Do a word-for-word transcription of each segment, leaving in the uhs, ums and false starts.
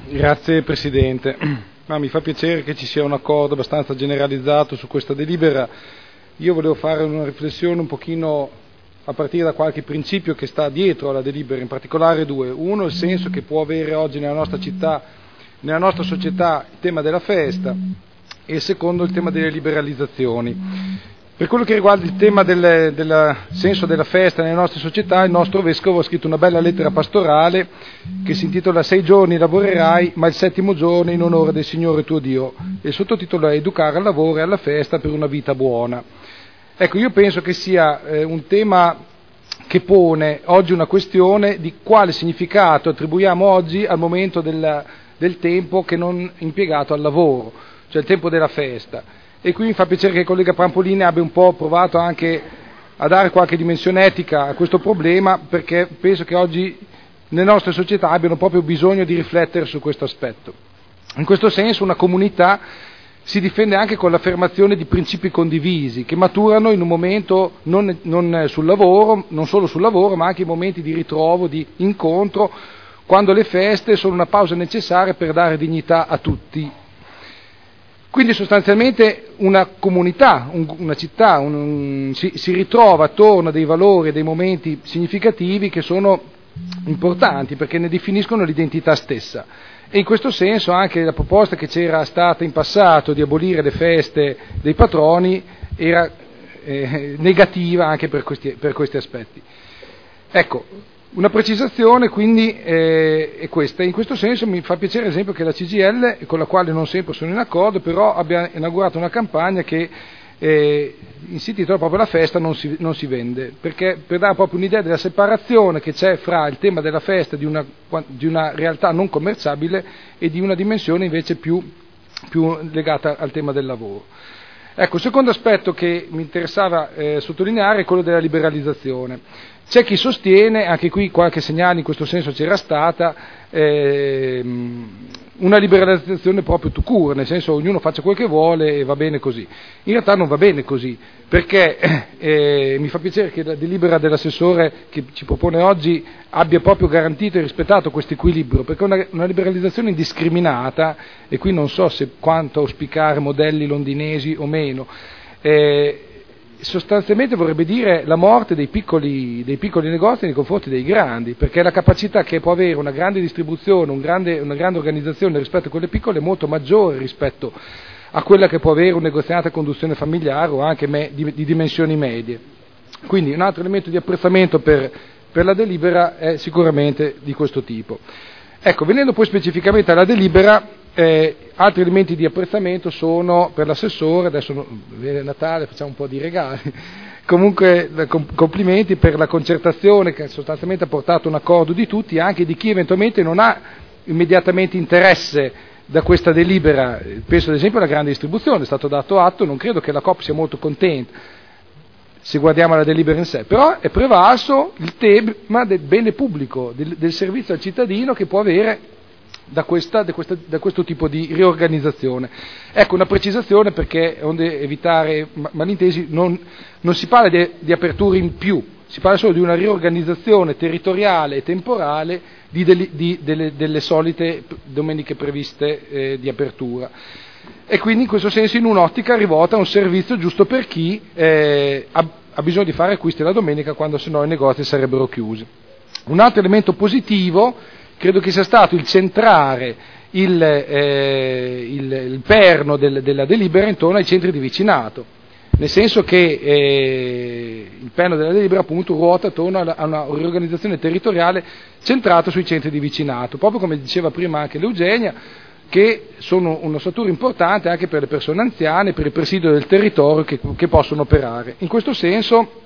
Grazie Presidente. Ma mi fa piacere che ci sia un accordo abbastanza generalizzato su questa delibera. Io volevo fare una riflessione un pochino a partire da qualche principio che sta dietro alla delibera, in particolare due. Uno, il senso che può avere oggi nella nostra città, nella nostra società, il tema della festa, e il secondo, il tema delle liberalizzazioni. Per quello che riguarda il tema del, del senso della festa nelle nostre società, il nostro Vescovo ha scritto una bella lettera pastorale che si intitola Sei giorni lavorerai, ma il settimo giorno in onore del Signore tuo Dio. E il sottotitolo è Educare al lavoro e alla festa per una vita buona. Ecco, io penso che sia eh, un tema che pone oggi una questione di quale significato attribuiamo oggi al momento del, del tempo che non impiegato al lavoro, cioè il tempo della festa. E qui mi fa piacere che il collega Prampolini abbia un po' provato anche a dare qualche dimensione etica a questo problema, perché penso che oggi le nostre società abbiano proprio bisogno di riflettere su questo aspetto. In questo senso una comunità si difende anche con l'affermazione di principi condivisi, che maturano in un momento non, non sul lavoro, non solo sul lavoro, ma anche in momenti di ritrovo, di incontro, quando le feste sono una pausa necessaria per dare dignità a tutti. Quindi sostanzialmente una comunità, un, una città un, un, si, si ritrova attorno a dei valori e dei momenti significativi che sono importanti perché ne definiscono l'identità stessa. E in questo senso anche la proposta che c'era stata in passato di abolire le feste dei patroni era eh, negativa anche per questi, per questi aspetti. Ecco, una precisazione quindi eh, è questa. In questo senso mi fa piacere ad esempio che la C G I L, con la quale non sempre sono in accordo, però abbia inaugurato una campagna che eh, si intitola proprio La festa non si, non si vende, perché per dare proprio un'idea della separazione che c'è fra il tema della festa di una, di una realtà non commerciabile e di una dimensione invece più, più legata al tema del lavoro. Ecco, il secondo aspetto che mi interessava eh, sottolineare è quello della liberalizzazione. C'è chi sostiene, anche qui qualche segnale in questo senso c'era stata, ehm, una liberalizzazione proprio tout court, nel senso ognuno faccia quel che vuole e va bene così. In realtà non va bene così, perché eh, mi fa piacere che la delibera dell'assessore che ci propone oggi abbia proprio garantito e rispettato questo equilibrio, perché una, una liberalizzazione indiscriminata, e qui non so se quanto auspicare modelli londinesi o meno, eh, sostanzialmente vorrebbe dire la morte dei piccoli, dei piccoli negozi nei confronti dei grandi, perché la capacità che può avere una grande distribuzione, un grande, una grande organizzazione rispetto a quelle piccole è molto maggiore rispetto a quella che può avere un negoziato a conduzione familiare o anche me, di, di dimensioni medie. Quindi un altro elemento di apprezzamento per, per la delibera è sicuramente di questo tipo. Ecco, venendo poi specificamente alla delibera, eh, altri elementi di apprezzamento sono per l'assessore, adesso viene Natale, facciamo un po' di regali, comunque complimenti per la concertazione che sostanzialmente ha portato un accordo di tutti, anche di chi eventualmente non ha immediatamente interesse da questa delibera, penso ad esempio alla grande distribuzione, è stato dato atto, non credo che la Coop sia molto contenta se guardiamo la delibera in sé, però è prevalso il tema del bene pubblico, del, del servizio al cittadino che può avere da, questa, da, questa, da questo tipo di riorganizzazione. Ecco una precisazione perché, onde evitare malintesi, non, non si parla di, di aperture in più, si parla solo di una riorganizzazione territoriale e temporale di, deli, di delle, delle solite domeniche previste eh, di apertura. E quindi in questo senso in un'ottica rivolta a un servizio giusto per chi eh, ha, ha bisogno di fare acquisti la domenica quando sennò i negozi sarebbero chiusi. Un altro elemento positivo credo che sia stato il centrare il, eh, il, il perno del, della delibera intorno ai centri di vicinato, nel senso che eh, il perno della delibera appunto ruota attorno a una riorganizzazione territoriale centrata sui centri di vicinato, proprio come diceva prima anche l'Eugenia, che sono un'ossatura importante anche per le persone anziane, per il presidio del territorio che, che possono operare. In questo senso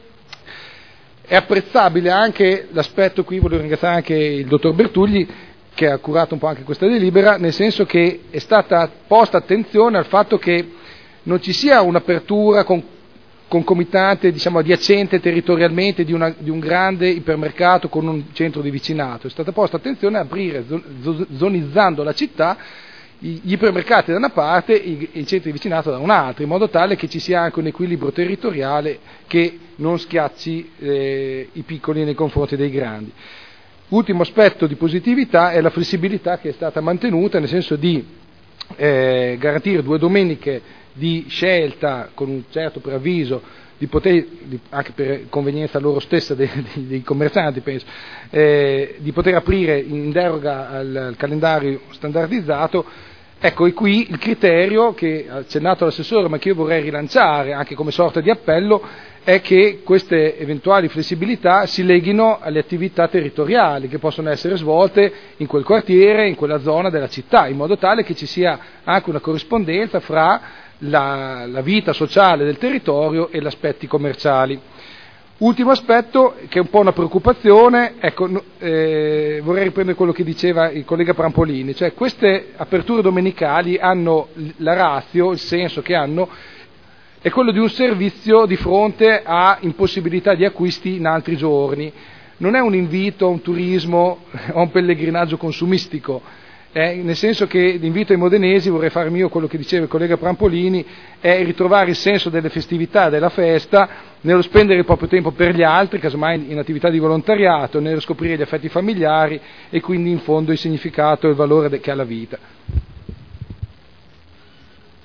è apprezzabile anche l'aspetto, qui voglio ringraziare anche il dottor Bertugli che ha curato un po' anche questa delibera, nel senso che è stata posta attenzione al fatto che non ci sia un'apertura con, concomitante, diciamo adiacente territorialmente di, una, di un grande ipermercato con un centro di vicinato, è stata posta attenzione a aprire zonizzando la città gli ipermercati da una parte e i centri di vicinato da un'altra, in modo tale che ci sia anche un equilibrio territoriale che non schiacci eh, i piccoli nei confronti dei grandi. Ultimo aspetto di positività è la flessibilità che è stata mantenuta, nel senso di eh, garantire due domeniche di scelta con un certo preavviso, di poter, di, anche per convenienza loro stessa dei, dei, dei commercianti penso, eh, di poter aprire in deroga al, al calendario standardizzato. Ecco, e qui il criterio che ha accennato l'assessore, ma che io vorrei rilanciare anche come sorta di appello, è che queste eventuali flessibilità si leghino alle attività territoriali che possono essere svolte in quel quartiere, in quella zona della città, in modo tale che ci sia anche una corrispondenza fra la, la vita sociale del territorio e gli aspetti commerciali. Ultimo aspetto, che è un po' una preoccupazione, ecco, eh, vorrei riprendere quello che diceva il collega Prampolini, cioè queste aperture domenicali hanno la ratio, il senso che hanno, è quello di un servizio di fronte a impossibilità di acquisti in altri giorni. Non è un invito a un turismo o a un pellegrinaggio consumistico, eh, nel senso che l'invito ai modenesi, vorrei fare mio quello che diceva il collega Prampolini, è ritrovare il senso delle festività, della festa, nello spendere il proprio tempo per gli altri, casomai in attività di volontariato, nello scoprire gli affetti familiari e quindi in fondo il significato e il valore che ha la vita.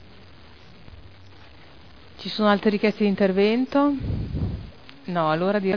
Ci sono altre richieste di intervento? No, allora direi